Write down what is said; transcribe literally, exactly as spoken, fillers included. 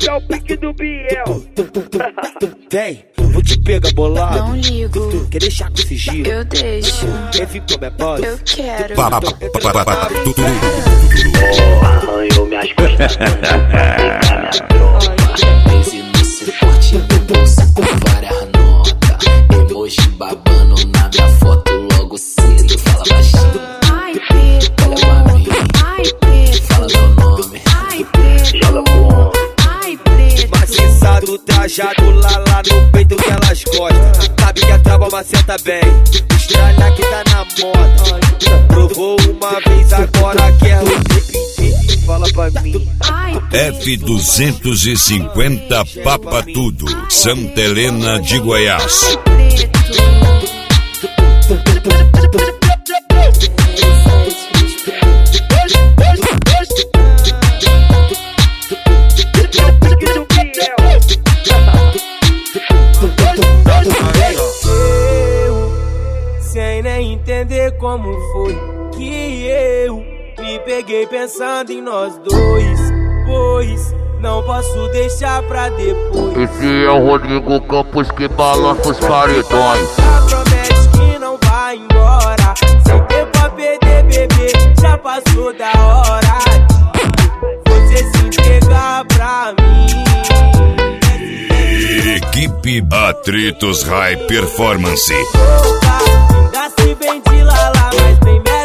é o pique do Biel. Vem, vou te pegar bolado. Não ligo. Quer deixar com sigilo? Eu deixo. Quer vir com minha pose? Eu quero. Arranhou minhas costas. Benze no suporte do bolso com várias notas. Emoji babando na minha foto logo cedo. Fala baixinho. Ai, preto. Olha pra mim. Ai, preto. Fala meu nome. Ai, preto. Joga pro Ai, preto. Maciçado, trajado lá, lá no peito que elas gostam. Sabe que a trava maceta bem. Estralha que tá na moda. Provou uma vez, agora quer repetir. Fala pra mim. Ai, F duzentos e cinquenta Papa Tudo, Santa Helena de Goiás. Sem nem entender como foi que eu me peguei pensando em nós dois, pois não posso deixar pra depois. Esse é o Rodrigo Campos que balança os paredões. Já promete que não vai embora, sem ter pra perder, bebê, já passou da hora de você se entregar pra mim. Equipe Atritos High Performance. Ainda se vem de lala, mas tem merda.